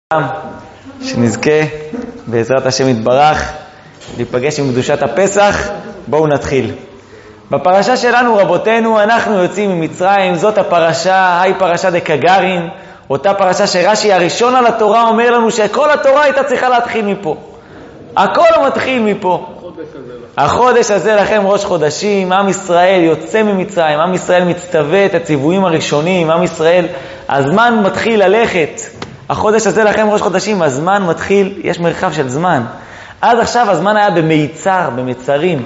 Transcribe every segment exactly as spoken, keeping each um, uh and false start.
שנזכה בעזרת השם יתברך להיפגש עם קדושת הפסח. בואו נתחיל. בפרשה שלנו רבותינו אנחנו יוצאים ממצרים. זאת הפרשה, היי פרשה דקגרין, אותה פרשה שרש"י הראשון על התורה אומר לנו שכל התורה הייתה צריכה להתחיל מפה. הכל מתחיל מפה. החודש הזה לכם ראש חודשים. עם ישראל יוצא ממצרים, עם ישראל מצטווה את הציוויים הראשונים, עם ישראל הזמן מתחיל ללכת. החודש הזה לכם ראש חודשים, הזמן מתחיל, יש מרחב של זמן. עד עכשיו הזמן היה במיצר, במצרים.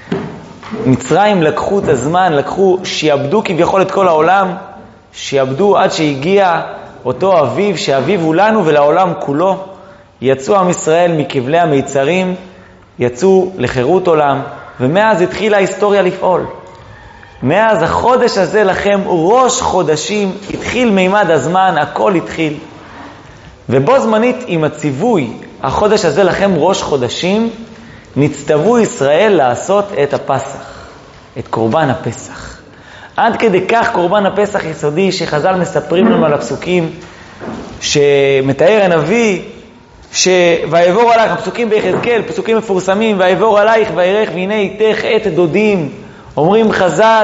מצרים לקחו את הזמן, לקחו, שיעבדו כביכול את כל העולם, שיעבדו עד שהגיע אותו אביב, שאביב הוא לנו ולעולם כולו. יצאו עם ישראל מכבלי המיצרים, יצאו לחירות עולם, ומאז התחילה ההיסטוריה לפעול. מאז החודש הזה לכם ראש חודשים, התחיל מימד הזמן, הכל התחיל. ובו זמנית עם הציווי, החודש הזה לכם ראש חודשים, נצטוו ישראל לעשות את הפסח, את קורבן הפסח. עד כדי כך קורבן הפסח יסודי, שחז"ל מספרים לנו על הפסוקים, שמתאר הנביא, שויעבור עלייך, הפסוקים ביחזקאל, פסוקים מפורסמים, ויעבור עלייך וירח והנה איתך עת דודים. אומרים חז"ל,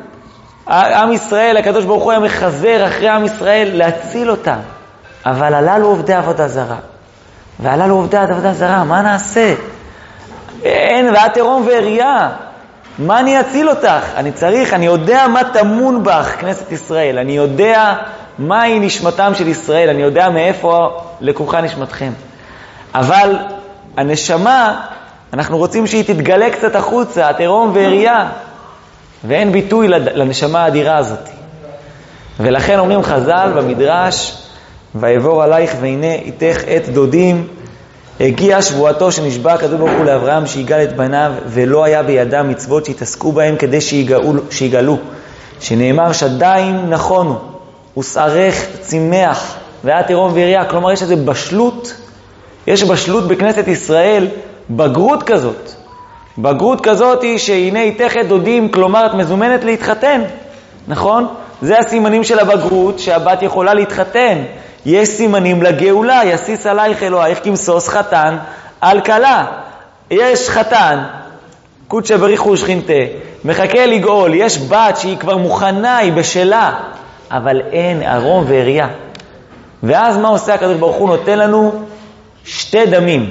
עם ישראל, הקדוש ברוך הוא היה מחזר אחרי עם ישראל להציל אותם. אבל הללו עובדי עבודה זרה. והללו עובדי עבודה זרה, מה נעשה? אין, ואת תרום ועריה. מה אני אציל אותך? אני צריך, אני יודע מה תמון בך, כנסת ישראל. אני יודע מהי נשמתם של ישראל. אני יודע מאיפה לקוחה נשמתכם. אבל הנשמה, אנחנו רוצים שהיא תתגלה קצת החוצה, תרום ועריה. ואין ביטוי לנשמה האדירה הזאת. ולכן אומרים חז"ל במדרש, ויעבור עלייך והנה איתך עת דודים. הגיעה שבועתו שנשבע הקדוש ברוך הוא לאברהם שיגאל את בניו, ולא היה בידם מצוות שהתעסקו בהם כדי שיגאלו, שיגאלו. שנאמר שדיים נכונו ושערך צמח והיה תרום ועריה. כלומר יש איזו בשלות, יש בשלות בכנסת ישראל, בגרות כזאת. בגרות כזאת היא שהנה איתך עת דודים, כלומר את מזומנת להתחתן, נכון? זה הסימנים של הבגרות, שהבת יכולה להתחתן. יש סימנים לגאולה, יסיס עלייך אלוהיך כמסוס חתן על כלה. יש חתן, קודשא בריחו שכינתה, מחכה לגאול. יש בת שהיא כבר מוכנה, היא בשלה, אבל אין ארום ועריה. ואז מה עושה הקדוש ברוך הוא? נותן לנו שתי דמים.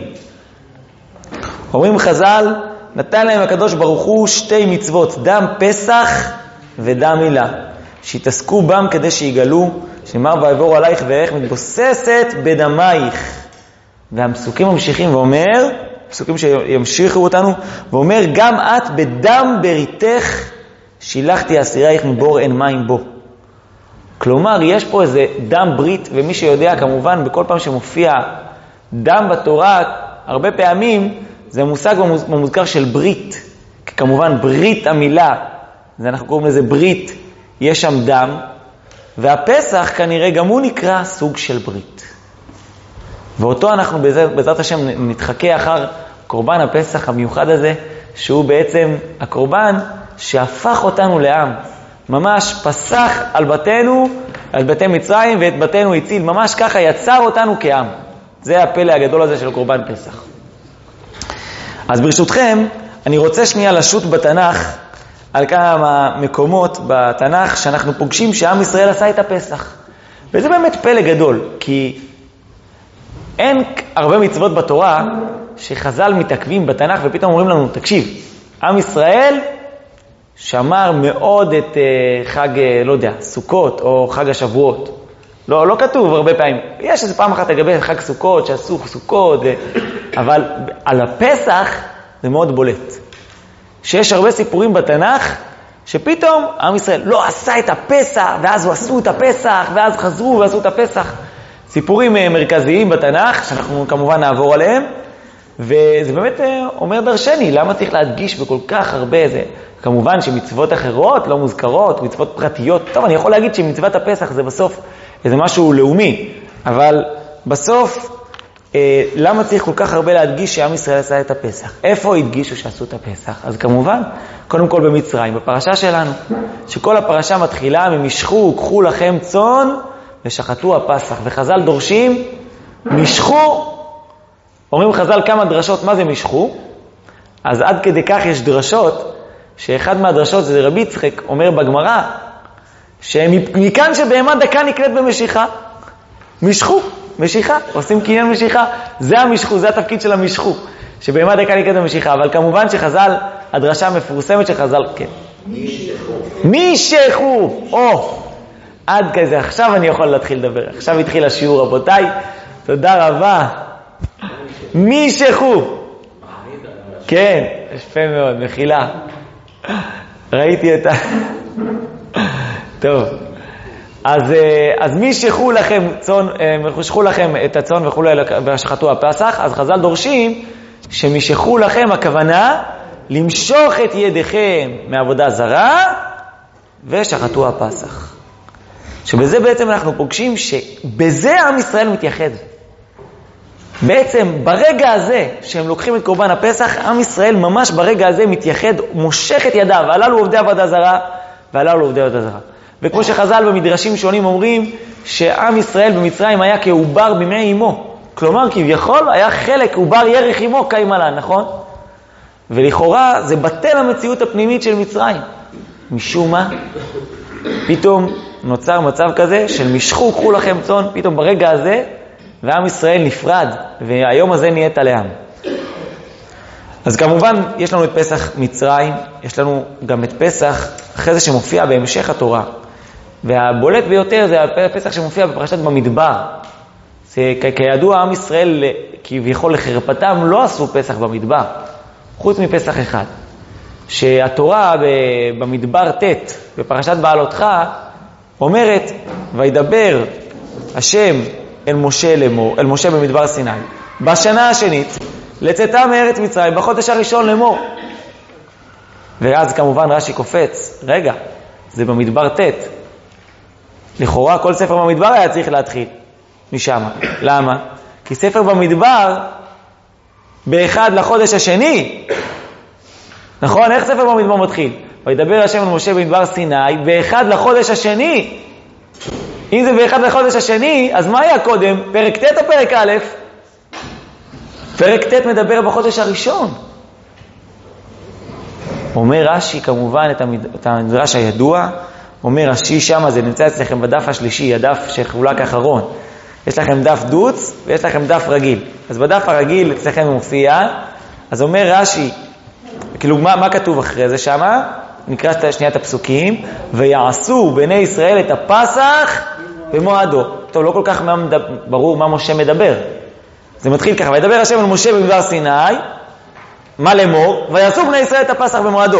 אומרים חז"ל, נתן להם הקדוש ברוך הוא שתי מצוות, דם פסח ודם מילה, שיתעסקו בם כדי שיגאלו. שמר ויעבור עלייך וערך מתבוססת בדמייך. והפסוקים ממשיכים ואומר, פסוקים שימשיכו אותנו, ואומר גם את בדם בריתך שילחתי אסירייך מבור אין מים בו. כלומר יש פה איזה דם ברית, ומי שיודע כמובן בכל פעם שמופיע דם בתורה, הרבה פעמים זה מושג במוזכר של ברית, כמובן ברית המילה, זה אנחנו קוראים לזה ברית, יש שם דם, והפסח כנראה גם הוא נקרא סוג של ברית. ואותו אנחנו בעזרת השם נתחכה אחר קורבן הפסח המיוחד הזה, שהוא בעצם הקורבן שהפך אותנו לעם. ממש פסח על בתינו, על בתי מצרים, ואת בתינו הציל. ממש ככה יצר אותנו כעם. זה הפלא הגדול הזה של קורבן פסח. אז ברשותכם, אני רוצה שנייה לשוט בתנ"ך, על כמה מקומות בתנ"ך שאנחנו פוגשים שעם ישראל עשה את הפסח. וזה באמת פלא גדול, כי אין הרבה מצוות בתורה שחז"ל מתעכבים בתנ"ך ופתאום אומרים לנו, תקשיב, עם ישראל שמר מאוד את חג, לא יודע, סוכות או חג השבועות. לא, לא כתוב הרבה פעמים. יש איזה פעם אחת לגבי חג סוכות, שעשו סוכות, אבל על הפסח זה מאוד בולט. שיש הרבה סיפורים בתנ"ך, שפתאום עם ישראל לא עשה את הפסח, ואז עשו את הפסח, ואז חזרו ועשו את הפסח. סיפורים מרכזיים בתנ"ך, שאנחנו כמובן נעבור עליהם, וזה באמת אומר דרשני, למה צריך להדגיש בכל כך הרבה זה? כמובן שמצוות אחרות לא מוזכרות, מצוות פרטיות. טוב, אני יכול להגיד שמצוות הפסח זה בסוף איזה משהו לאומי, אבל בסוף, למה צריך כל כך הרבה להדגיש שעם ישראל עשה את הפסח? איפה הדגישו שעשו את הפסח? אז כמובן, קודם כל במצרים, בפרשה שלנו, שכל הפרשה מתחילה, ממשכו, קחו לכם צאן ושחטו הפסח. וחז"ל דורשים משכו, אומרים חז"ל כמה דרשות, מה זה משכו? אז עד כדי כך יש דרשות, שאחד מהדרשות זה רבי יצחק אומר בגמרא, שמכאן שבהמה דקה נקלט במשיכה. משכו, משיכה, עושים קניין משיכה. זה המשכו, זה התפקיד של המשכו. שבהמה דקה נקלט במשיכה. אבל כמובן שחז"ל, הדרשה המפורסמת של חז"ל, כן. מי שכו, או, עד כזה, עכשיו אני יכול להתחיל לדבר. עכשיו התחיל השיעור, רבותיי. תודה רבה. מי שכו. כן, יפה מאוד, מחילה. ראיתי את ה... טוב. אז, אז מי שכו לכם צאן, שכו לכם את הצאן וכו' והשחטו הפסח, אז חז"ל דורשים שמשכו לכם הכוונה למשוך את ידיכם מעבודה זרה ושחטו הפסח. שבזה בעצם אנחנו פוגשים שבזה עם ישראל מתייחד. בעצם ברגע הזה שהם לוקחים את קורבן הפסח, עם ישראל ממש ברגע הזה מתייחד, מושך את ידיו. הללו עובדי עבודה זרה והללו עובדי עבודה זרה. וכמו שחז"ל במדרשים שונים אומרים שעם ישראל במצרים היה כעובר בימי אמו. כלומר כביכול היה חלק עובר ירך אמו קיימלה, נכון? ולכאורה זה בטל המציאות הפנימית של מצרים. משום מה? פתאום נוצר מצב כזה של משכו, קחו לכם צאן, פתאום ברגע הזה, ועם ישראל נפרד, והיום הזה נהיית לעם. אז כמובן, יש לנו את פסח מצרים, יש לנו גם את פסח, אחרי זה שמופיע בהמשך התורה. והבולט ביותר זה הפסח שמופיע בפרשת במדבר. זה, כידוע, עם ישראל, כביכול לחרפתם, לא עשו פסח במדבר, חוץ מפסח אחד. שהתורה במדבר ת' בפרשת בעלותך אומרת, וידבר השם אל משה לאמור, אל משה במדבר סיני, בשנה השנית, לצאתה מארץ מצרים, בחודש הראשון לאמור. ואז כמובן רש"י קופץ, רגע, זה במדבר ת'. לכאורה כל ספר במדבר היה צריך להתחיל משם. למה? כי ספר במדבר באחד לחודש השני, נכון? איך ספר במדבר מתחיל? וידבר השם אל משה במדבר סיני באחד לחודש השני. אם זה באחד לחודש השני, אז מה היה קודם? פרק ט' או פרק א'? פרק ט' מדבר בחודש הראשון. אומר רש"י כמובן את המדרש הידוע, אומר רש"י שם, זה נמצא אצלכם בדף השלישי, הדף שחולק האחרון. יש לכם דף דוץ ויש לכם דף רגיל. אז בדף הרגיל אצלכם מופיע, אז אומר רש"י, כאילו מה, מה כתוב אחרי זה שם? נקרא שנייה את הפסוקים, ויעשו בני ישראל את הפסח במועדו. טוב, לא כל כך ברור מה משה מדבר. זה מתחיל ככה, וידבר השם אל משה במדבר סיני, מה לאמור? ויעשו בני ישראל את הפסח במועדו.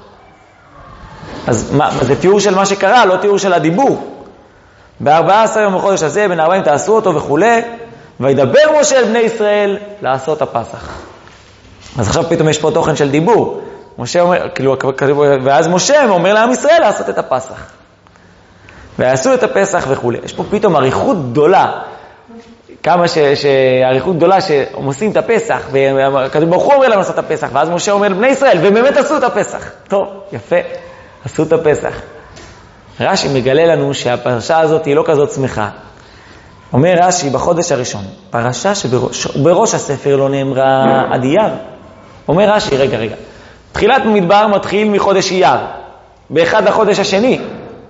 אז מה, זה תיאור של מה שקרה, לא תיאור של הדיבור. ב-ארבעה עשר יום בחודש הזה, בין ארבעים תעשו אותו וכו'. וידבר משה אל בני ישראל לעשות הפסח. אז עכשיו פתאום יש פה תוכן של דיבור. משה אומר, כאילו, ואז משה אומר לעם ישראל לעשות את הפסח. ויעשו את הפסח וכו'. יש פה פתאום עריכות גדולה. כמה ש, שעריכות גדולה שהם עושים את הפסח, וכתוב ברוך הוא אומר להם לעשות את הפסח, ואז משה אומר לבני ישראל, ובאמת עשו את הפסח. טוב, יפה, עשו את הפסח. רש"י מגלה לנו שהפרשה הזאת היא לא כזאת שמחה. אומר רש"י בחודש הראשון, פרשה שבראש הספר לא נאמרה עד אייר. אומר רש"י, רגע, רגע. תחילת מדבר מתחיל מחודש אייר, באחד לחודש השני.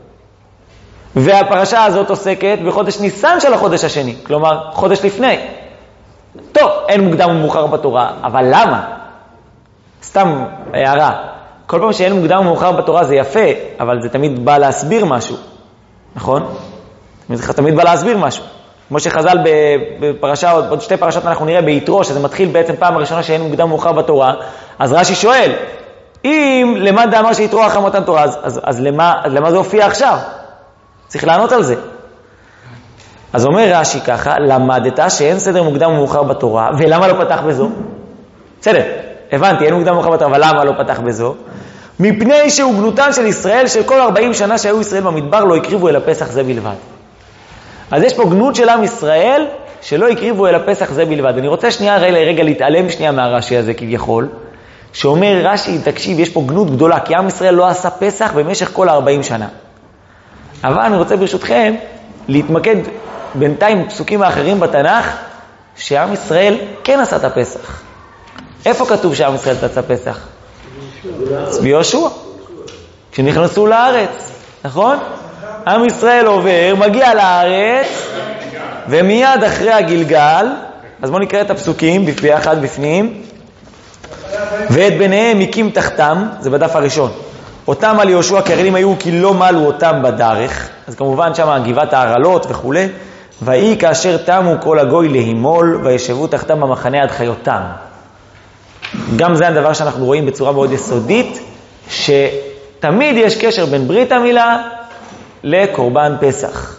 והפרשה הזאת עוסקת בחודש ניסן של החודש השני, כלומר חודש לפני. טוב, אין מוקדם ומאוחר בתורה, אבל למה? סתם הערה. כל פעם שאין מוקדם ומאוחר בתורה זה יפה, אבל זה תמיד בא להסביר משהו. נכון? זה תמיד בא להסביר משהו. כמו שחז"ל בפרשה, עוד שתי פרשות אנחנו נראה ביתרו, שזה מתחיל בעצם פעם הראשונה שאין מוקדם ומאוחר בתורה, אז רש"י שואל, אם למה דאמר שיתרו אחר מתן תורה, אז, אז, אז למה, למה זה הופיע עכשיו? צריך לענות על זה. אז אומר רש"י ככה, למדת שאין סדר מוקדם ומאוחר בתורה, ולמה לא פתח בזו? בסדר, הבנתי, אין מוקדם ומאוחר בתורה, אבל למה לא פתח בזו? מפני שהוגנותן של ישראל, של כל ארבעים שנה שהיו ישראל במדבר, לא הקריבו אל הפסח זה בלבד. אז יש פה גנות של עם ישראל, שלא הקריבו אל הפסח זה בלבד. אני רוצה שנייה רגע להתעלם שנייה מהרש"י הזה כביכול, שאומר רש"י, תקשיב, יש פה גנות גדולה, כי עם ישראל לא עשה פסח במשך כל ארבעים שנה. אבל אני רוצה ברשותכם להתמקד בינתיים פסוקים האחרים בתנ"ך, שעם ישראל כן עשה את הפסח. איפה כתוב שעם ישראל עשה פסח? ביהושע. כשנכנסו לארץ, נכון? עם ישראל עובר, מגיע לארץ, ומיד אחרי הגלגל, אז בואו נקרא את הפסוקים ביחד בפנים. ואת ביניהם הקים תחתם, זה בדף הראשון. אותם על יהושע כרלים היו כי לא מלו אותם בדרך, אז כמובן שם גבעת הערלות וכו'. ויהי כאשר תמו כל הגוי להימול, וישבו תחתם במחנה עד חיותם. גם זה הדבר שאנחנו רואים בצורה מאוד יסודית, שתמיד יש קשר בין ברית המילה לקורבן פסח.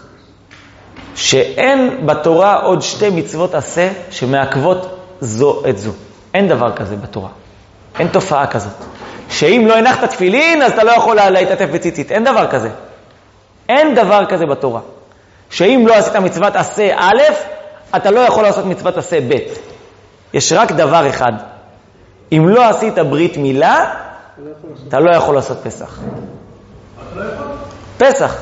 שאין בתורה עוד שתי מצוות עשה שמעכבות זו את זו. אין דבר כזה בתורה. אין תופעה כזאת. שאם לא הנחת תפילין, אז אתה לא יכול להתעטף בציצית. אין דבר כזה. אין דבר כזה בתורה. שאם לא עשית מצוות עשה א', אתה לא יכול לעשות מצוות עשה ב'. יש רק דבר אחד. אם לא עשית ברית מילה, אתה לא יכול לעשות פסח. פסח.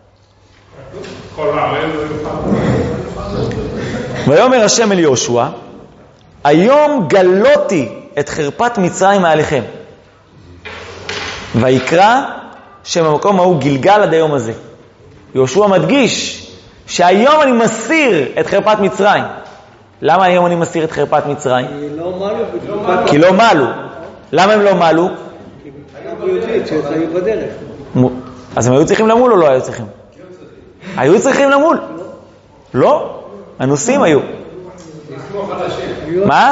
ויאמר השם אל יהושע, היום גלותי את חרפת מצרים מעליכם. ויקרא שם המקום ההוא גלגל עד היום הזה. יהושע מדגיש שהיום אני מסיר את חרפת מצרים. למה היום אני מסיר את חרפת מצרים? כי לא מלו. למה הם לא מלו? אז הם היו צריכים למול או לא היו צריכים? היו צריכים למול. לא, הנוסעים היו. מה?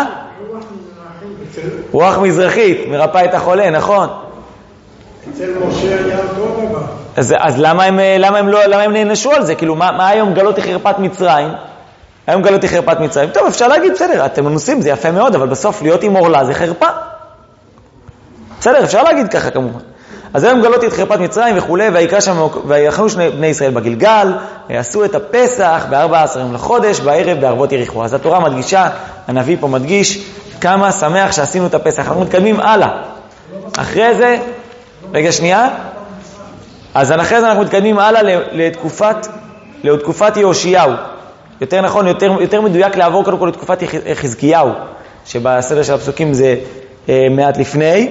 רוח מזרחית, מרפא את החולה, נכון. אצל משה היה אותו דבר. אז, אז למה הם, למה הם לא, למה הם נענשו על זה? כאילו, מה, מה היום גלות חרפת מצרים? היום גלות חרפת מצרים. טוב, אפשר להגיד, בסדר, אתם מנוסים, זה יפה מאוד, אבל בסוף להיות עם אורלה זה חרפה. בסדר, אפשר להגיד ככה כמובן. אז היום גלות את חרפת מצרים וכו', ויקרא שם, ויחנו שני בני ישראל בגלגל, ויעשו את הפסח ב-ארבעה עשר יום לחודש, בערב בערבות יריחו. אז התורה מדגישה, הנביא פה מדגיש, כמה שמח שעשינו את הפסח. אנחנו מתקדמים הלאה. אחרי זה, רגע שנייה, אז אחרי זה אנחנו מתקדמים הלאה לתקופת, לתקופת יהושיהו. יותר נכון, יותר, יותר מדויק לעבור קודם כל לתקופת חזקיהו, שבסדר של הפסוקים זה אה, מעט לפני.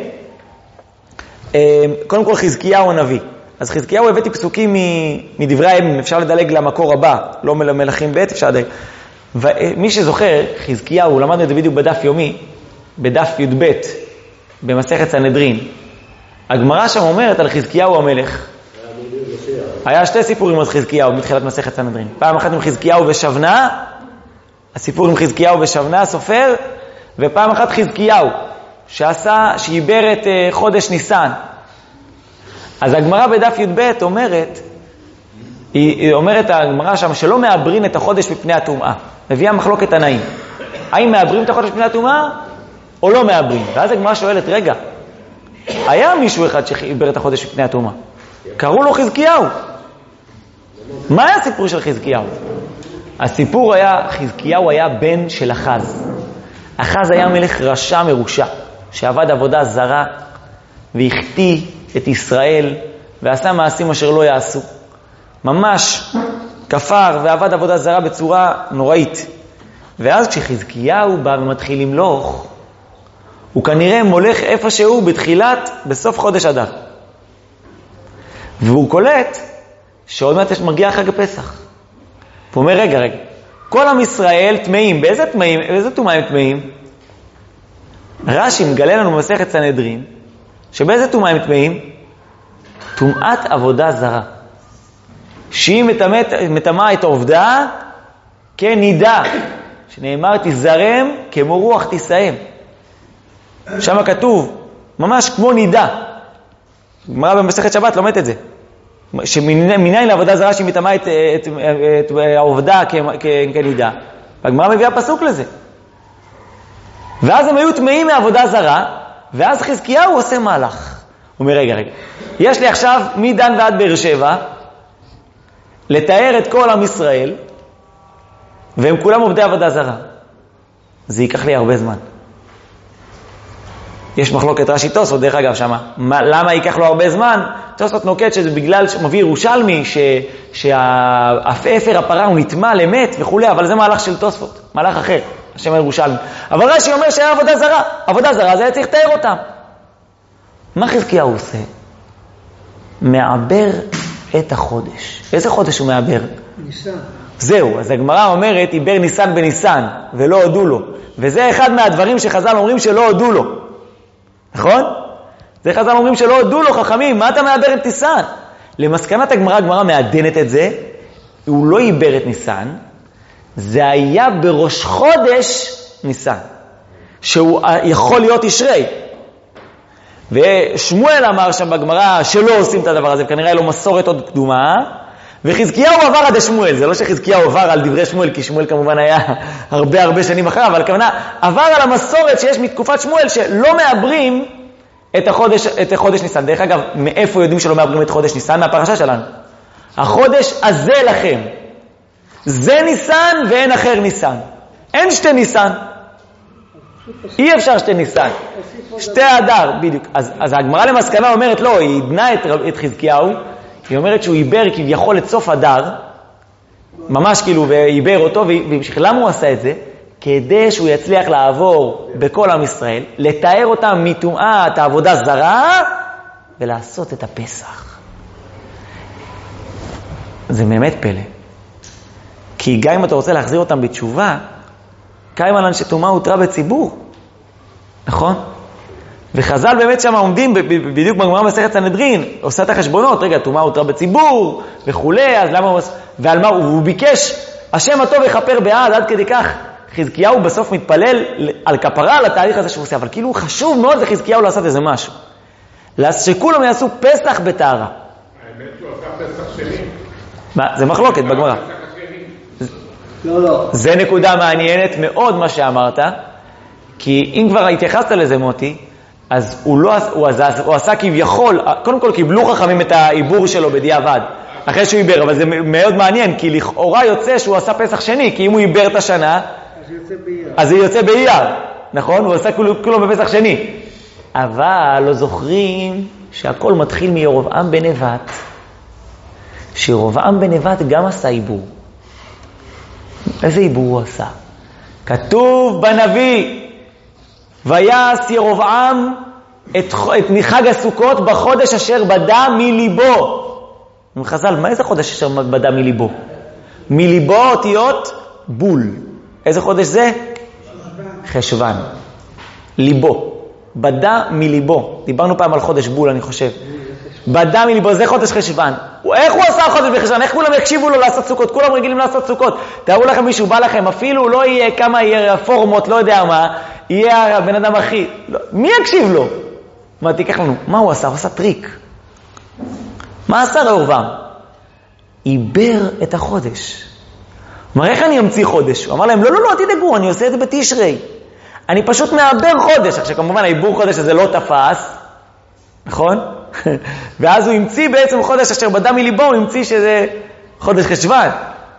אה, קודם כל חזקיהו הנביא. אז חזקיהו הבאתי פסוקים מדברי הימים, אפשר לדלג למקור הבא, לא מלכים ב', אפשר לדלג. ומי שזוכר, חזקיהו, למדנו את זה בדיוק בדף יומי, בדף י' ב', במסכת סנהדרין. הגמרא שם אומרת על חזקיהו המלך. היה שתי סיפורים על חזקיהו מתחילת מסכת סנהדרין. פעם אחת עם חזקיהו ושבנה, הסיפור עם חזקיהו ושבנה, סופר, ופעם אחת חזקיהו, שעשה, שעיבר את חודש ניסן. אז הגמרא בדף י' ב' אומרת, היא, היא אומרת הגמרא שם שלא מעברין את החודש מפני הטומאה. מביאה מחלוקת תנאים. האם מעברים את החודש מפני הטומאה או לא מעברים? ואז הגמרא שואלת, רגע, היה מישהו אחד שעיבר את החודש מפני הטומאה. קראו לו חזקיהו. מה היה הסיפור של חזקיהו? הסיפור היה, חזקיהו היה בן של אחז. אחז היה מלך רשע מרושע, שעבד עבודה זרה, והחטיא את ישראל, ועשה מעשים אשר לא יעשו. ממש כפר ועבד עבודה זרה בצורה נוראית. ואז כשחזקיהו בא ומתחיל למלוך, הוא כנראה מולך איפשהו בתחילת, בסוף חודש אדר. והוא קולט שעוד מעט מגיע חג הפסח. הוא אומר, רגע, רגע, כל עם ישראל טמאים, באיזה טמאים, באיזה טומאה הם טמאים? רש"י מגלה לנו במסכת סנהדרין, שבאיזה טומאה הם טמאים? טומאת עבודה זרה. שהיא מטמאה את העובדה כנידה, שנאמר תזרם כמו רוח תסיים. שם כתוב, ממש כמו נידה. גמרא במסכת שבת לומד את זה. שמניין לעבודה זרה שהיא מטמאה את, את, את, את העובדה כנידה. והגמרא מביאה פסוק לזה. ואז הם היו טמאים מעבודה זרה, ואז חזקיהו עושה מהלך. הוא אומר, רגע, רגע. יש לי עכשיו מדן ועד באר שבע, לתאר את כל עם ישראל, והם כולם עובדי עבודה זרה. זה ייקח לי הרבה זמן. יש מחלוקת רש"י תוספות, דרך אגב, שמה. מה, למה ייקח לו הרבה זמן? תוספות נוקט שזה בגלל שמביא ירושלמי, שהאפר הפרה הוא נטמע למת וכו', אבל זה מהלך של תוספות, מהלך אחר. השם הירושלמי. אבל רש"י אומר שהיה עבודה זרה. עבודה זרה זה היה צריך לתאר אותם. מה חזקיהו עושה? מעבר את החודש. איזה חודש הוא מעבר? ניסן. זהו, אז הגמרא אומרת, עיבר ניסן בניסן, ולא הודו לו. וזה אחד מהדברים שחז"ל אומרים שלא הודו לו. נכון? זה חז"ל אומרים שלא הודו לו, חכמים, מה אתה מעבר את ניסן? למסקנת הגמרא, הגמרא מעדנת את זה, הוא לא עיבר את ניסן, זה היה בראש חודש ניסן, שהוא יכול להיות ישרי. ושמואל אמר שם בגמרא שלא עושים את הדבר הזה, וכנראה לו מסורת עוד קדומה, וחזקיהו עבר עד שמואל, זה לא שחזקיהו עבר על דברי שמואל, כי שמואל כמובן היה הרבה הרבה שנים אחריו, אבל הכוונה עבר על המסורת שיש מתקופת שמואל שלא מעברים את החודש, את החודש ניסן. דרך אגב, מאיפה יודעים שלא מעברים את חודש ניסן? מהפרשה שלנו. החודש הזה לכם. זה ניסן ואין אחר ניסן. אין שתי ניסן. אי אפשר שתי ניסן. שתי אדר, בדיוק. אז, אז הגמרא למסקנה אומרת, לא, היא עדנה את, את חזקיהו, היא אומרת שהוא עיבר כביכול את סוף אדר, ממש כאילו, ועיבר אותו, והמשיך. למה הוא עשה את זה? כדי שהוא יצליח לעבור בכל עם ישראל, לתאר אותם מטומאת העבודה זרה, ולעשות את הפסח. זה באמת פלא. כי גם אם אתה רוצה להחזיר אותם בתשובה, קיים על אנשי טומאה הותרה בציבור. נכון? וחז"ל באמת שם עומדים, בדיוק בגמרא מסכת סנהדרין, עושה את החשבונות, רגע, טומאה הותרה בציבור, וכולי, אז למה הוא... ועל מה הוא ביקש, השם הטוב יכפר בעד, עד כדי כך. חזקיהו בסוף מתפלל על כפרה, על התהליך הזה שהוא עושה, אבל כאילו חשוב מאוד לחזקיהו לעשות איזה משהו. שכולם יעשו פסח בטהרה. האמת שהוא עשה פסח שני. מה? זה מחלוקת בגמרא. לא, לא. זה נקודה מעניינת מאוד מה שאמרת, כי אם כבר התייחסת לזה מוטי, אז הוא, לא, הוא, עשה, הוא עשה כביכול, קודם כל קיבלו חכמים את העיבור שלו בדיעבד, אחרי שהוא עיבר, אבל זה מאוד מעניין, כי לכאורה יוצא שהוא עשה פסח שני, כי אם הוא עיבר את השנה, אז זה יוצא באייר, נכון? הוא עשה כולו בפסח שני. אבל לא זוכרים שהכל מתחיל מירובעם בן נבט, שירובעם בן נבט גם עשה עיבור. איזה עיבור הוא עשה? כתוב בנביא, ויעש ירובעם את, את חג הסוכות בחודש אשר בדה מליבו. חז"ל, מה איזה חודש אשר בדה מליבו? מליבו אותיות בול. איזה חודש זה? חשוון. ליבו. בדה מליבו. דיברנו פעם על חודש בול, אני חושב. בדה מליבו, זה חודש חשוון. איך הוא עשה חודש בחשוון? איך כולם יקשיבו לו לעשות סוכות? כולם רגילים לעשות סוכות. תארו לכם מישהו בא לכם, אפילו לא יהיה כמה יהיה פורמות, לא יודע מה, יהיה הבן אדם הכי... לא. מי יקשיב לו? מה, תיקח לנו. מה הוא עשה? הוא עשה טריק. מה עשה ירובעם? עיבר את החודש. אמר, איך אני אמציא חודש? הוא אמר להם, לא, לא, לא, תדאגו, אני עושה את זה בתשרי. אני פשוט מעבר חודש. עכשיו, כמובן, העיבור חודש הזה לא תפס, נכון? ואז הוא המציא בעצם חודש אשר בדה מליבו, הוא המציא שזה חודש חשוון.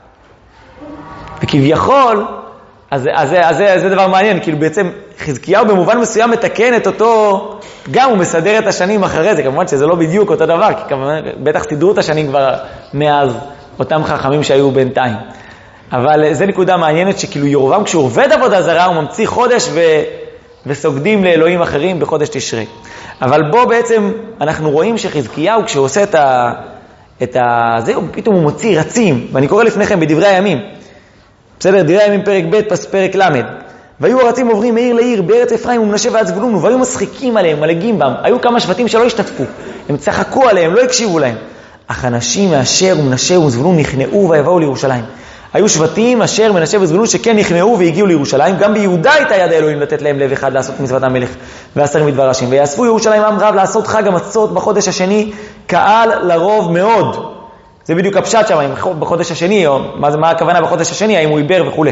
וכביכול, אז, אז, אז, אז זה דבר מעניין, כאילו בעצם חזקיהו במובן מסוים מתקן את אותו, גם הוא מסדר את השנים אחרי זה, כמובן שזה לא בדיוק אותו דבר, כי כמובן, בטח סידרו את השנים כבר מאז אותם חכמים שהיו בינתיים. אבל זה נקודה מעניינת שכאילו ירובעם כשהוא עובד עבודה זרה הוא ממציא חודש ו... וסוגדים לאלוהים אחרים בחודש תשרי. אבל בו בעצם אנחנו רואים שחזקיהו כשהוא עושה את ה... את ה... זה, פתאום הוא מוציא רצים, ואני קורא לפניכם בדברי הימים. בסדר, דברי הימים פרק ב' פרק למד. והיו הרצים עוברים מעיר לעיר בארץ אפרים ומנשה ועד זבולון, והיו משחיקים עליהם, מלגים בם. היו כמה שבטים שלא השתתפו, הם צחקו עליהם, לא הקשיבו להם. אך אנשים מאשר ומנשה וזבולון נכנעו ויבואו לירושלים. היו שבטים אשר מנשה וזבולון שכן נכנעו והגיעו לירושלים. גם ביהודה הייתה יד האלוהים לתת להם לב אחד לעשות מצוות המלך ועשר מדבר השם. ויאספו ירושלים עם רב לעשות חג המצות בחודש השני, קהל לרוב מאוד. זה בדיוק הפשט שם, בחודש השני, או מה, מה הכוונה בחודש השני, האם הוא עיבר וכו'.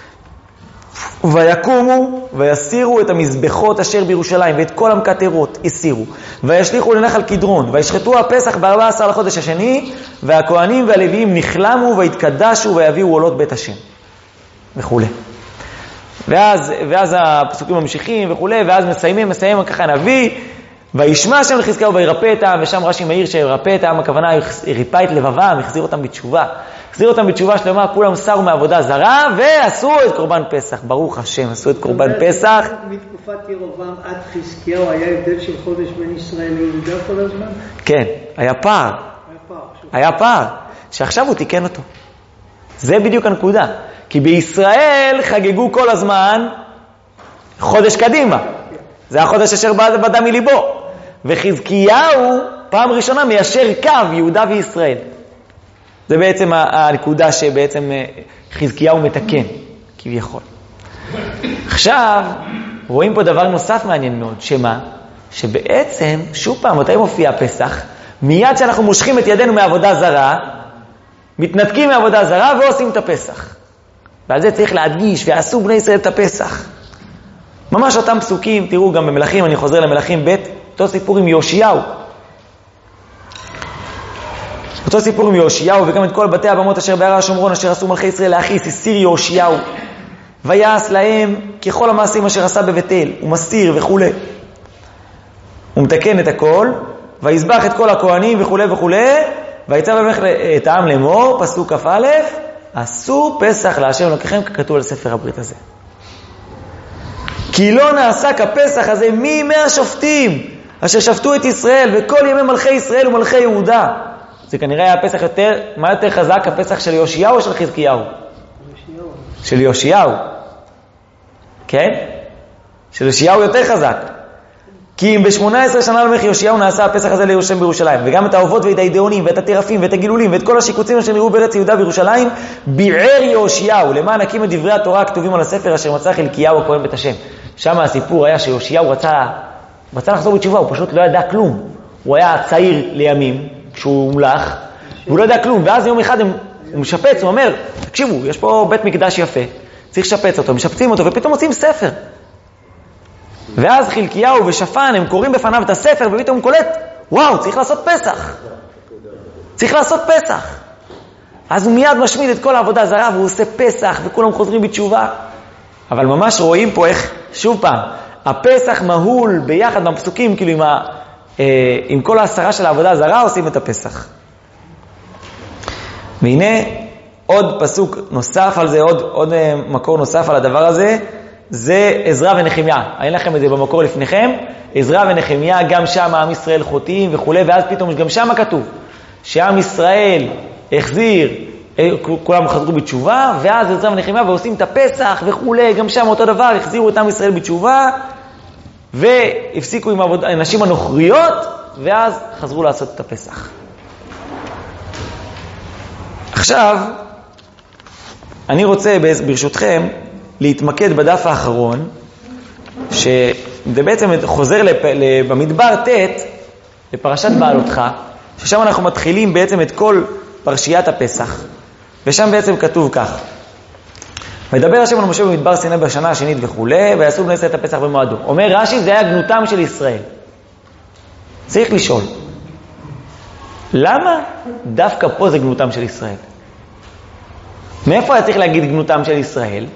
ויקומו ויסירו את המזבחות אשר בירושלים ואת כל המקטרות הסירו וישליחו לנחל קדרון וישחטו הפסח ב-ארבעה עשר לחודש השני, והכהנים והלוויים נכלמו והתקדשו ויביאו עולות בית השם וכו'. ואז, ואז הפסוקים ממשיכים וכו', ואז מסיימים, מסיימים ככה נביא, וישמע השם לחזקיהו וירפא את העם, ושם רש"י מעיר שירפא את העם, הכוונה ריפא את לבבם, החזיר אותם בתשובה. החזיר אותם בתשובה שלמה, כולם סרו מעבודה זרה, ועשו את קורבן פסח. ברוך השם, עשו את קורבן פסח. מתקופת ירובעם עד חזקיהו היה הבדל של חודש בין ישראל ליהודה כל הזמן? כן, היה פער. היה פער, שעכשיו הוא תיקן אותו. זה בדיוק הנקודה. כי בישראל חגגו כל הזמן חודש קדימה. זה החודש אשר בדה מליבו. וחזקיהו פעם ראשונה מיישר קו יהודה וישראל. זה בעצם הנקודה שבעצם חזקיהו מתקן, כביכול. עכשיו, רואים פה דבר נוסף מעניין מאוד, שמה? שבעצם, שוב פעם, מתי מופיע פסח? מיד שאנחנו מושכים את ידינו מעבודה זרה, מתנתקים מעבודה זרה ועושים את הפסח. ועל זה צריך להדגיש, ועשו בני ישראל את הפסח. ממש אותם פסוקים, תראו גם במלכים, אני חוזר למלכים ב', אותו סיפור עם יאשיהו. אותו סיפור עם יאשיהו, וגם את כל בתי הבמות אשר בהר השומרון, אשר עשו מלכי ישראל להכיס, הסיר יאשיהו. ויעש להם ככל המעשים אשר עשה בבית אל, הוא מסיר וכו'. הוא מתקן את הכל, ויזבח את כל הכהנים וכו' וכו', ויצא במלך את העם לאמור, פסוק כ"א, עשו פסח להשם אלוקיכם, ככתוב על ספר הברית הזה. כי לא נעשה כפסח הזה מימי השופטים, אשר שפטו את ישראל, וכל ימי מלכי ישראל ומלכי יהודה. זה כנראה היה פסח יותר, מה יותר חזק, הפסח של יאשיהו או של חזקיהו? יאשיהו. של יאשיהו. כן? של יאשיהו יותר חזק. כי אם ב-שמונה עשרה שנה למלך יאשיהו נעשה הפסח הזה לירושלים בירושלים, וגם את האובות ואת האידאונים ואת הטרפים ואת הגילולים ואת כל השיקוצים אשר נראו בארץ יהודה וירושלים, ביער יאשיהו, למען הקים את דברי התורה הכתובים על הספר אשר מצא חלקיהו הכהן בית השם. שם הסיפור היה שיאשיהו רצה, רצה לחזור בתשובה, הוא פשוט לא ידע כלום. הוא היה צעיר לימים, כשהוא מולך, והוא לא ידע כלום, ואז יום אחד הוא משפץ, הוא אומר, תקשיבו, יש פה בית מקדש יפה, צריך לשפץ אותו, משפצים אותו, ופתאום מוצאים ספר. ואז חלקיהו ושפן, הם קוראים בפניו את הספר, ופתאום הוא קולט, וואו, צריך לעשות פסח. צריך לעשות פסח. אז הוא מיד משמיד את כל העבודה הזרה, והוא עושה פסח, וכולם חוזרים בתשובה. אבל ממש רואים פה איך, שוב פעם, הפסח מהול ביחד בפסוקים, כאילו עם, ה, אה, עם כל העשרה של העבודה הזרה, עושים את הפסח. והנה, עוד פסוק נוסף על זה, עוד, עוד אה, מקור נוסף על הדבר הזה, זה עזרא ונחמיה. אין לכם את זה במקור לפניכם. עזרא ונחמיה, גם שם עם ישראל חוטאים וכו', ואז פתאום גם שם כתוב שעם ישראל החזיר, כולם חזרו בתשובה, ואז עזרא ונחמיה ועושים את הפסח וכו', גם שם אותו דבר, החזירו את עם ישראל בתשובה, והפסיקו עם הנשים הנוכריות, ואז חזרו לעשות את הפסח. עכשיו, אני רוצה ברשותכם להתמקד בדף האחרון, שזה בעצם חוזר לפ... במדבר ת' לפרשת בעלותך, ששם אנחנו מתחילים בעצם את כל פרשיית הפסח, ושם בעצם כתוב כך: וידבר השם על משה במדבר סיני בשנה השנית וכו', ויעשו בני ישראל את הפסח במועדו. אומר רש"י, זה היה גנותם של ישראל. צריך לשאול, למה דווקא פה זה גנותם של ישראל? מאיפה היה צריך להגיד גנותם של ישראל?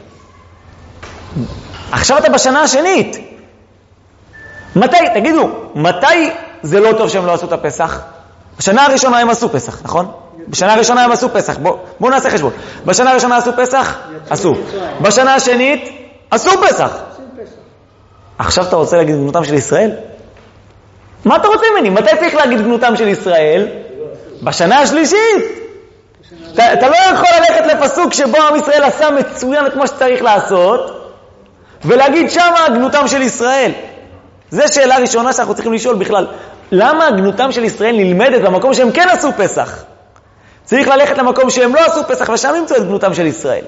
עכשיו אתה בשנה השנית. מתי, תגידו, מתי זה לא טוב שהם לא עשו את הפסח? בשנה הראשונה הם עשו פסח, נכון? בשנה הראשונה הם עשו פסח. בואו בוא נעשה חשבון. בשנה הראשונה עשו פסח? עשו. בשנה השנית? עשו פסח. עכשיו אתה רוצה להגיד גנותם של ישראל? מה אתה רוצה ממני? מתי צריך להגיד גנותם של ישראל? בשנה השלישית. אתה, אתה לא יכול ללכת לפסוק שבו עם ישראל עשה מצוין כמו שצריך לעשות, ולהגיד שמה גנותם של ישראל. זו שאלה ראשונה שאנחנו צריכים לשאול בכלל. למה גנותם של ישראל נלמדת במקום שהם כן עשו פסח? צריך ללכת למקום שהם לא עשו פסח, ושם ימצאו את גנותם של ישראל.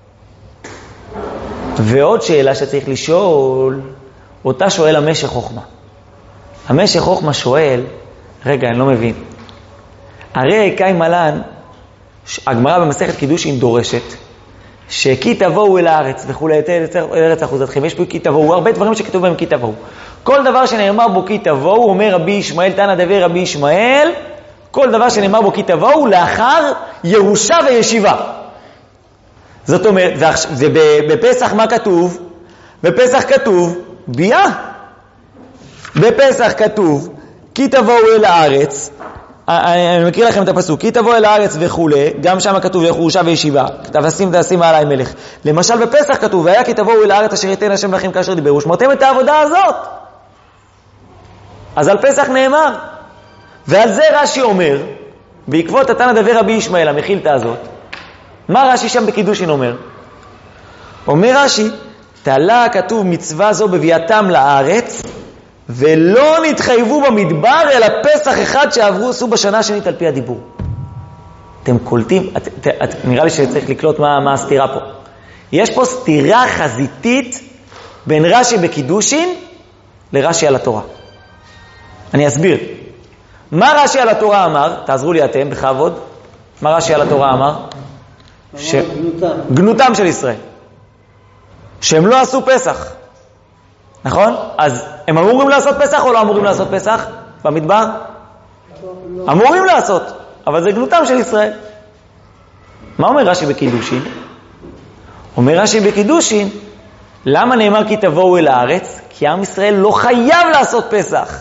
ועוד שאלה שצריך לשאול, אותה שואל המשך חוכמה. המשך חוכמה שואל, רגע, אני לא מבין. הרי קיים מלן, הגמרא במסכת קידושין דורשת, שכי תבואו אל הארץ וכו' ארץ אחוזתכם. יש פה כי תבואו, הרבה דברים שכתוב בהם כי תבואו. כל דבר שנאמר בו כי תבואו, אומר רבי ישמעאל, תנא דבר רבי ישמעאל, כל דבר שנאמר בו כי תבואו לאחר ירושה וישיבה. זאת אומרת, זה בפסח מה כתוב? בפסח כתוב ביאה. בפסח כתוב כי תבואו אל הארץ, אני מכיר לכם את הפסוק, כי תבוא אל הארץ וכו', גם שם כתוב ירושה וישיבה, תשים תשים עלי מלך. למשל בפסח כתוב, והיה כי תבואו אל הארץ אשר ייתן השם לכם כאשר דיברו, שמעתם את העבודה הזאת. אז על פסח נאמר, ועל זה רש"י אומר, בעקבות התנא דבר רבי ישמעאל, המחילתא הזאת, מה רש"י שם בקידושין אומר? אומר רש"י, תלה כתוב מצווה זו בביאתם לארץ, ולא נתחייבו במדבר אלא פסח אחד שעברו עשו בשנה השנית על פי הדיבור. אתם קולטים? את, את, את, נראה לי שצריך לקלוט מה, מה הסתירה פה. יש פה סתירה חזיתית בין רש"י בקידושין לרש"י על התורה. אני אסביר. מה רש"י על התורה אמר? תעזרו לי אתם בכבוד. מה רש"י על התורה אמר? ש... גנותם. גנותם של ישראל. שהם לא עשו פסח. נכון? אז הם אמורים לעשות פסח או לא אמורים לעשות פסח? במדבר? לא. אמורים לעשות, אבל זה גנותם של ישראל. מה אומר רש"י בקידושין? אומר רש"י בקידושין, למה נאמר כי תבואו אל הארץ? כי עם ישראל לא חייב לעשות פסח.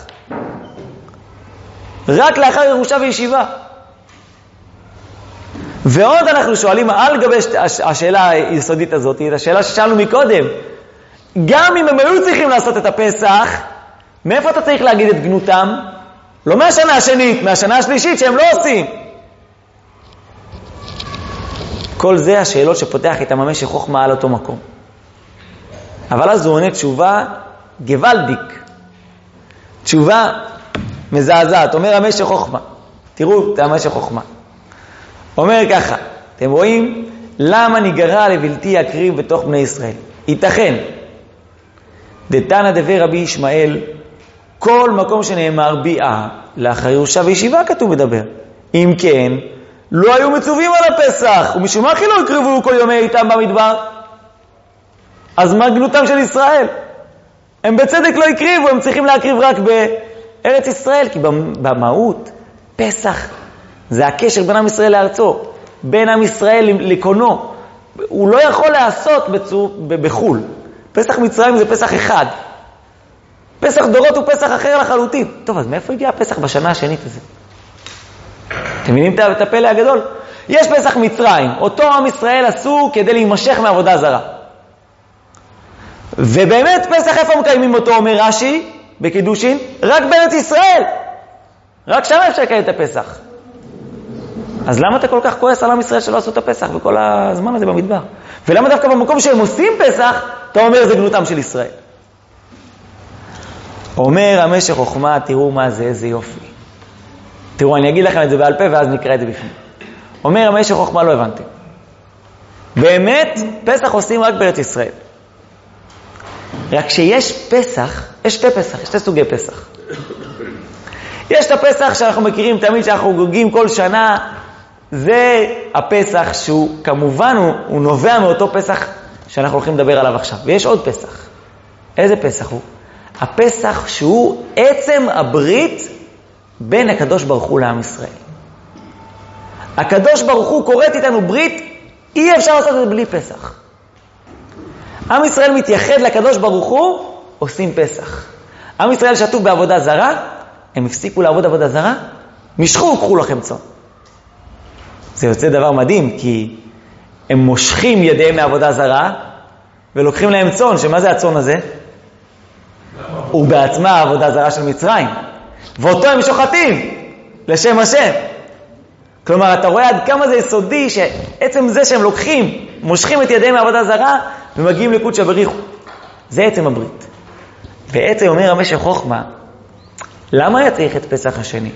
רק לאחר ירושה וישיבה. ועוד אנחנו שואלים על גבי השאלה היסודית הזאת, את השאלה ששאלנו מקודם, גם אם הם היו צריכים לעשות את הפסח, מאיפה אתה צריך להגיד את גנותם? לא מהשנה השנית, מהשנה השלישית שהם לא עושים. כל זה השאלות שפותח את המשך חוכמה על אותו מקום. אבל אז הוא עונה תשובה גוואלדיק. תשובה מזעזעת. אומר המשך חוכמה. תראו את המשך חוכמה. אומר ככה, אתם רואים למה נגרע לבלתי יקריב בתוך בני ישראל. ייתכן דתנא דבר רבי ישמעאל, כל מקום שנאמר ביאה לאחר ירושה וישיבה כתוב מדבר. אם כן, לא היו מצווים על הפסח, ומשום מה כי לא יקריבו כל יומי איתם במדבר? אז מה גנותם של ישראל? הם בצדק לא יקריבו, הם צריכים להקריב רק בארץ ישראל, כי במהות פסח זה הקשר בין עם ישראל לארצו, בין עם ישראל לקונו. הוא לא יכול לעשות בצור, בחול. פסח מצרים זה פסח אחד. פסח דורות הוא פסח אחר לחלוטין. טוב, אז מאיפה הגיע הפסח בשנה השנית הזה? אתם מבינים את הפלא הגדול? יש פסח מצרים, אותו עם ישראל עשו כדי להימשך מעבודה זרה. ובאמת פסח איפה מקיימים אותו, אומר רש"י בקידושין? רק בארץ ישראל. רק שם אפשר לקיים את הפסח. אז למה אתה כל כך כועס על עם ישראל שלא עשו את הפסח בכל הזמן הזה במדבר? ולמה דווקא במקום שהם עושים פסח, אתה אומר זה גנותם של ישראל? אומר המשך חוכמה, תראו מה זה, איזה יופי. תראו, אני אגיד לכם את זה בעל פה ואז נקרא את זה בפנים. אומר המשך חוכמה, לא הבנתם. באמת, פסח עושים רק בארץ ישראל. רק שיש פסח, יש שתי פסח, יש שתי סוגי פסח. יש את הפסח שאנחנו מכירים תמיד, שאנחנו חוגגים כל שנה, זה הפסח שהוא כמובן הוא, הוא נובע מאותו פסח שאנחנו הולכים לדבר עליו עכשיו. ויש עוד פסח. איזה פסח הוא? הפסח שהוא עצם הברית בין הקדוש ברוך הוא לעם ישראל. הקדוש ברוך הוא קוראת איתנו ברית, אי אפשר לעשות את זה בלי פסח. עם ישראל מתייחד לקדוש ברוך הוא, עושים פסח. עם ישראל שתו בעבודה זרה, הם הפסיקו לעבוד עבודה זרה, משכו, קחו לכם צאן. זה יוצא דבר מדהים, כי הם מושכים ידיהם מעבודה זרה, ולוקחים להם צאן, שמה זה הצאן הזה? הוא בעצמה העבודה זרה של מצרים. ואותו הם שוחטים, לשם השם. כלומר, אתה רואה עד כמה זה יסודי, שעצם זה שהם לוקחים, מושכים את ידיהם מעבודה זרה, ומגיעים לקודש הבריחו. זה עצם הברית. בעצם אומר המשך חוכמה, למה היה צריך את פסח השני?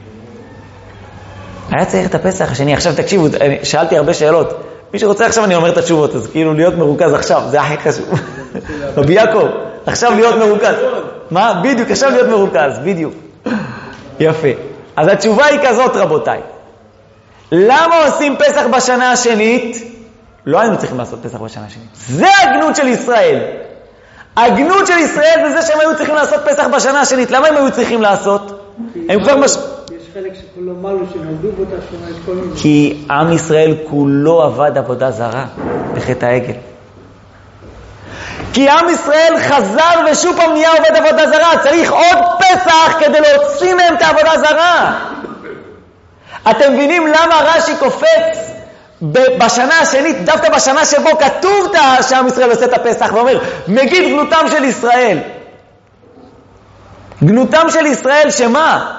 היה צריך את הפסח השני. עכשיו תקשיבו, שאלתי הרבה שאלות. מי שרוצה עכשיו אני אומר את התשובות, אז כאילו להיות מרוכז עכשיו, זה הכי חשוב. רבי יעקב, עכשיו להיות מרוכז. מה? בדיוק, עכשיו להיות מרוכז, בדיוק. יפה. אז התשובה היא כזאת, רבותיי. למה עושים פסח בשנה השנית? לא היינו צריכים לעשות פסח בשנה השנית. זה הגנות של ישראל. הגנות של ישראל זה זה שהם היו צריכים לעשות פסח בשנה השנית. למה הם היו צריכים לעשות? הם כבר מש... יש חלק שכולו מלו שנולדו באותה שנה את כל מיני. כי עם ישראל כולו עבד עבודה זרה בחטא העגל. כי עם ישראל חזר ושוב פעם נהיה עובד עבודה זרה. צריך עוד פסח כדי להוציא מהם את העבודה זרה. אתם מבינים למה רש"י קופץ בשנה השנית, דווקא בשנה שבו כתוב שעם ישראל עושה את הפסח, ואומר, מגיד גנותם של ישראל. גנותם של ישראל שמה?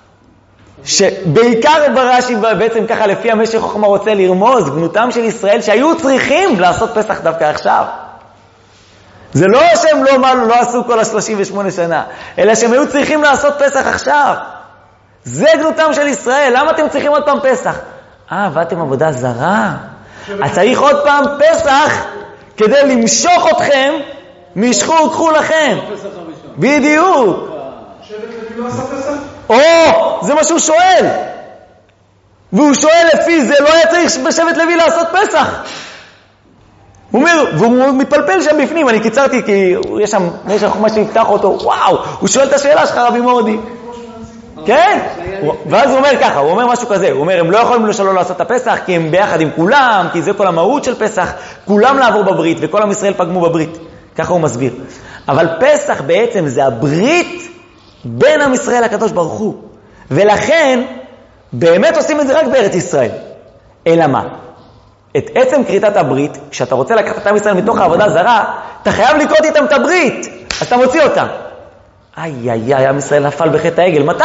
שבעיקר ברש"י בעצם ככה לפי המשך חוכמה רוצה לרמוז, גנותם של ישראל שהיו צריכים לעשות פסח דווקא עכשיו. זה לא שהם לא, מה, לא עשו כל ה-שלושים ושמונה שנה, אלא שהם היו צריכים לעשות פסח עכשיו. זה גנותם של ישראל. למה אתם צריכים עוד פעם פסח? אה, עבדתם עבודה זרה. אז צריך עוד פעם פסח כדי למשוך אתכם, משכו וקחו לכם. בדיוק. שבט לוי לא עשה פסח? או, זה מה שהוא שואל. והוא שואל לפי זה, לא היה צריך בשבט לוי לעשות פסח. הוא אומר, והוא מתפלפל שם בפנים, אני קיצרתי כי יש שם, יש חוכמה שיפתח אותו, וואו, הוא שואל את השאלה שלך רבי מורדי. כן? ואז הוא אומר ככה, הוא אומר משהו כזה, הוא אומר, הם לא יכולים שלא לעשות את הפסח, כי הם ביחד עם כולם, כי זה כל המהות של פסח, כולם לעבור בברית, וכל עם ישראל פגמו בברית. ככה הוא מסביר. אבל פסח בעצם זה הברית בין עם ישראל לקדוש ברוך הוא. ולכן, באמת עושים את זה רק בארץ ישראל. אלא מה? את עצם קריטת הברית, כשאתה רוצה לקחת את עם ישראל מתוך העבודה זרה, אתה חייב לקרות איתם את הברית, אז אתה מוציא אותם. איי, איי, איי, עם ישראל נפל בחטא העגל. מתי?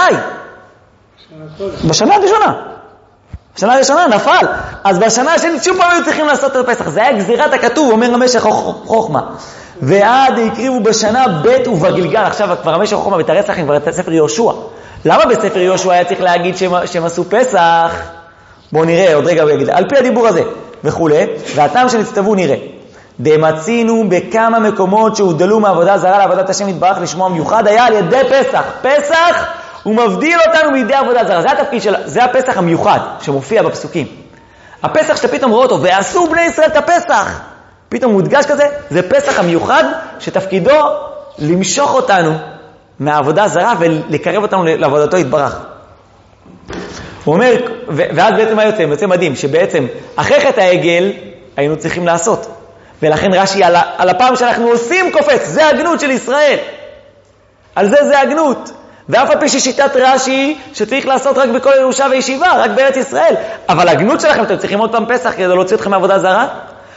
בשנה הראשונה. בשנה הראשונה נפל. אז בשנה השנית שוב פעם היו צריכים לעשות את הפסח. זה היה גזירת הכתוב, אומר המשך חוכמה. ועד הקריבו בשנה ב' ובגלגל. עכשיו כבר המשך חוכמה מתרץ לכם כבר את ספר יהושע. למה בספר יהושע היה צריך להגיד שהם, שהם עשו פסח? בואו נראה, עוד רגע הוא יגיד. על פי הדיבור הזה וכו'. והטעם שנצטוו נראה. דמצינו בכמה מקומות שהודלו מעבודה זרה לעבודת השם יתברך לשמו מיוחד היה על ידי פסח. פסח הוא מבדיל אותנו מידי עבודה זרה. זה התפקיד של, זה הפסח המיוחד שמופיע בפסוקים. הפסח שפתאום רואה אותו, ועשו בני ישראל את הפסח. פתאום מודגש כזה, זה פסח המיוחד שתפקידו למשוך אותנו מהעבודה זרה ולקרב אותנו לעבודתו יתברך. הוא אומר, ואז בעצם מה יוצא? יוצא מדהים, שבעצם אחרי חטא העגל היינו צריכים לעשות. ולכן רש"י על, על הפעם שאנחנו עושים קופץ, זה הגנות של ישראל. על זה זה הגנות. ואף על פי ששיטת רש"י שצריך לעשות רק בכל ירושה וישיבה, רק בארץ ישראל. אבל הגנות שלכם, אתם צריכים עוד פעם פסח כדי להוציא אתכם מעבודה זרה.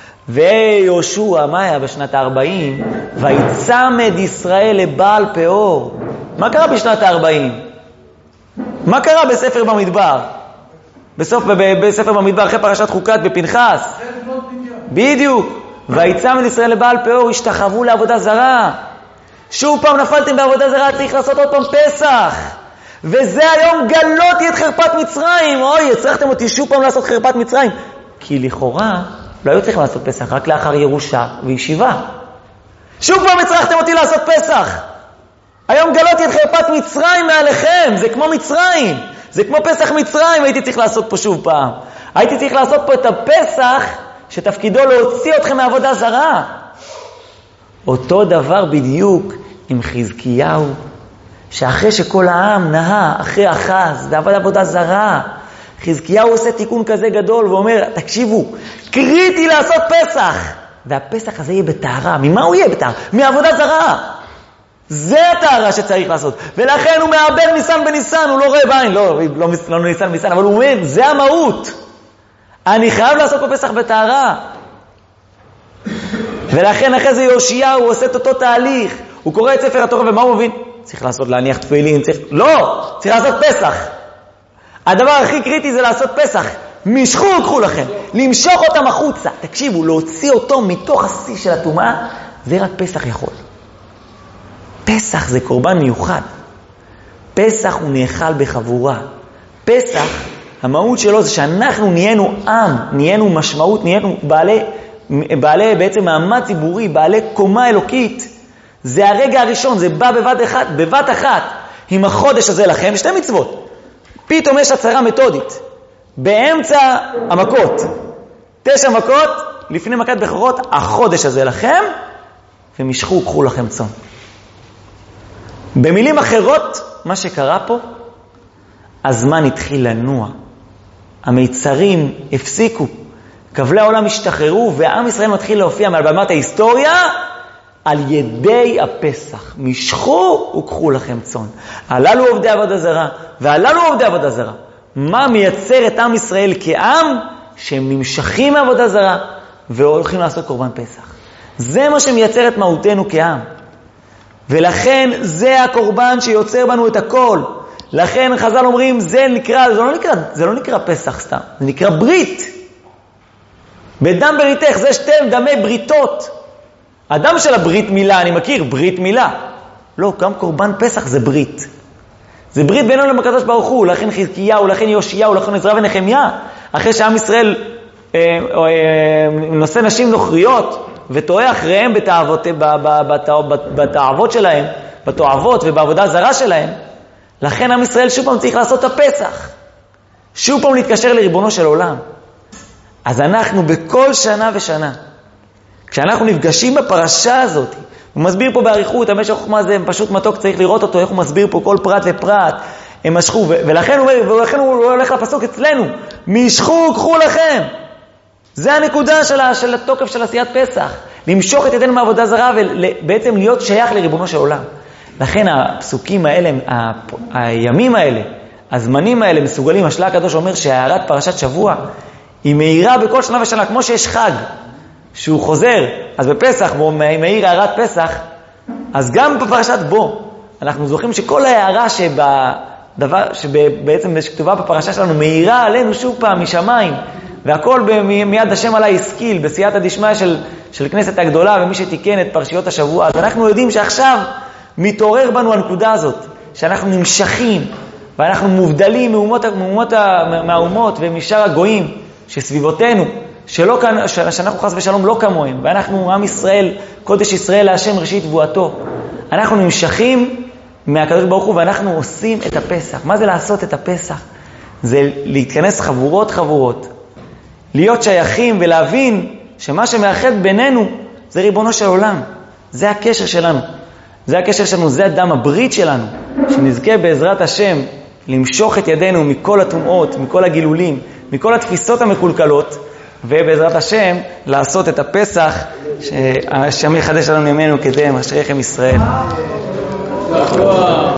ויהושע, מה היה בשנת ה-ארבעים? ויצמד ישראל לבעל פאור. מה קרה בשנת ה-ארבעים? מה קרה בספר במדבר? בסוף, בספר במדבר, אחרי פרשת חוקת בפנחס. בדיוק. ויצמד ישראל לבעל פאור, השתחוו לעבודה זרה. שוב פעם נפלתם בעבודה זרה, צריך לעשות עוד פעם פסח. וזה היום גלותי את חרפת מצרים. אוי, הצרכתם אותי שוב פעם לעשות חרפת מצרים. כי לכאורה לא היו צריכים לעשות פסח, רק לאחר ירושה וישיבה. שוב פעם הצרכתם אותי לעשות פסח. היום גלותי את חרפת מצרים מעליכם. זה כמו מצרים. זה כמו פסח מצרים, הייתי צריך לעשות פה שוב פעם. הייתי צריך לעשות פה את הפסח שתפקידו להוציא אתכם מעבודה זרה. אותו דבר בדיוק עם חזקיהו, שאחרי שכל העם נהה, אחרי אחז, ועבד עבודה זרה, חזקיהו עושה תיקון כזה גדול ואומר, תקשיבו, קריטי לעשות פסח. והפסח הזה יהיה בטהרה. ממה הוא יהיה בטהרה? מעבודה זרה. זה הטהרה שצריך לעשות. ולכן הוא מעבר ניסן בניסן, הוא לא רואה בעין, לא, לא, לא ניסן בניסן, אבל הוא אומר, זה המהות. אני חייב לעשות פה פסח בטהרה. ולכן אחרי זה יהושע הוא עושה את אותו תהליך. הוא קורא את ספר התורה ומה הוא מבין? צריך לעשות להניח תפילין, צריך... לא, צריך לעשות פסח. הדבר הכי קריטי זה לעשות פסח. משכו וקחו לכם. למשוך אותם החוצה. תקשיבו, להוציא אותו מתוך השיא של הטומאה, זה רק פסח יכול. פסח זה קורבן מיוחד. פסח הוא נאכל בחבורה. פסח, המהות שלו זה שאנחנו נהיינו עם, נהיינו משמעות, נהיינו בעלי, בעלי בעצם מעמד ציבורי, בעלי קומה אלוקית. זה הרגע הראשון, זה בא בבת אחת, בבת אחת, עם החודש הזה לכם, שתי מצוות. פתאום יש הצהרה מתודית. באמצע המכות, תשע מכות, לפני מכת בכורות, החודש הזה לכם, ומשכו קחו לכם צאן. במילים אחרות, מה שקרה פה, הזמן התחיל לנוע. המיצרים הפסיקו, כבלי העולם השתחררו, והעם ישראל מתחיל להופיע מעל במת ההיסטוריה, על ידי הפסח. משכו וקחו לכם צאן. הללו עובדי עבודה זרה, והללו עובדי עבודה זרה. מה מייצר את עם ישראל כעם? שהם נמשכים מעבודה זרה והולכים לעשות קורבן פסח. זה מה שמייצר את מהותנו כעם. ולכן זה הקורבן שיוצר בנו את הכל. לכן חז"ל אומרים, זה נקרא, זה לא נקרא, זה לא נקרא פסח סתם, זה נקרא ברית. בדם בריתך, זה שתי דמי בריתות. הדם של הברית מילה, אני מכיר, ברית מילה. לא, גם קורבן פסח זה ברית. זה ברית בינינו לבין הקדוש ברוך הוא, לכן חזקיהו, לכן יאשיהו, לכן עזרא ונחמיה. אחרי שעם ישראל אה, אה, נושא נשים נוכריות וטועה אחריהם בתאוות, בתאוות שלהם, בתואבות ובעבודה זרה שלהם, לכן עם ישראל שוב פעם צריך לעשות את הפסח. שוב פעם להתקשר לריבונו של עולם. אז אנחנו בכל שנה ושנה, כשאנחנו נפגשים בפרשה הזאת, הוא מסביר פה בעריכות, המשך החוכמה זה פשוט מתוק, צריך לראות אותו, איך הוא מסביר פה כל פרט ופרט, הם משכו, ולכן הוא, ולכן הוא הולך לפסוק אצלנו, משכו, קחו לכם. זה הנקודה של, של התוקף של עשיית פסח, למשוך את ידינו מעבודה זרה, ובעצם להיות שייך לריבונו של עולם. לכן הפסוקים האלה, הימים האלה, הזמנים האלה מסוגלים, השלה הקדוש אומר שהערת פרשת שבוע, היא מהירה בכל שנה ושנה, כמו שיש חג, שהוא חוזר, אז בפסח, בו מהיר הערת פסח, אז גם בפרשת בו, אנחנו זוכרים שכל ההערה שבדבר, שבעצם כתובה בפרשה שלנו, מהירה עלינו שוב פעם משמיים, והכל מיד השם עלי השכיל, בסייעתא דשמיא של, של כנסת הגדולה, ומי שתיקן את פרשיות השבוע, אז אנחנו יודעים שעכשיו מתעורר בנו הנקודה הזאת, שאנחנו נמשכים, ואנחנו מובדלים מאומות, מאומות, מהאומות ומשאר הגויים שסביבותינו, שלא כאן, שאנחנו חס ושלום לא כמוהם, ואנחנו עם ישראל, קודש ישראל להשם ראשית תבואתו. אנחנו נמשכים מהקדוש ברוך הוא, ואנחנו עושים את הפסח. מה זה לעשות את הפסח? זה להתכנס חבורות חבורות, להיות שייכים ולהבין שמה שמאחד בינינו זה ריבונו של עולם. זה הקשר שלנו. זה הקשר שלנו, זה הדם הברית שלנו, שנזכה בעזרת השם למשוך את ידינו מכל הטומאות, מכל הגילולים, מכל התפיסות המקולקלות, ובעזרת השם לעשות את הפסח שהשם יחדש לנו ימינו כדם, אשריכם ישראל.